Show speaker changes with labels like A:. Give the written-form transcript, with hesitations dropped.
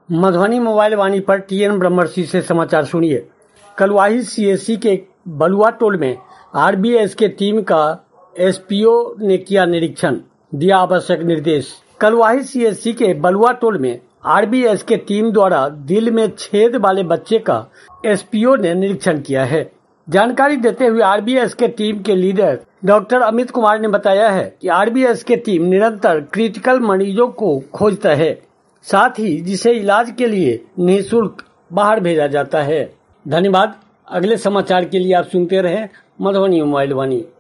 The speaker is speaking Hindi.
A: मधुबनी मोबाइल वाणी पर टीएन ब्रह्मर्षि से समाचार सुनिए। कलवाही सीएससी के बलुआ टोल में आरबीएस के टीम का एसपीओ ने किया निरीक्षण, दिया आवश्यक निर्देश। कलवाही सीएससी के बलुआ टोल में आरबीएस के टीम द्वारा दिल में छेद वाले बच्चे का एसपीओ ने निरीक्षण किया है। जानकारी देते हुए आरबीएस के टीम के लीडर डॉक्टर अमित कुमार ने बताया है कि आरबीएस के टीम निरंतर क्रिटिकल मरीजों को खोजता है, साथ ही जिसे इलाज के लिए निःशुल्क बाहर भेजा जाता है। धन्यवाद। अगले समाचार के लिए आप सुनते रहें मधुबनी मोबाइल वाणी।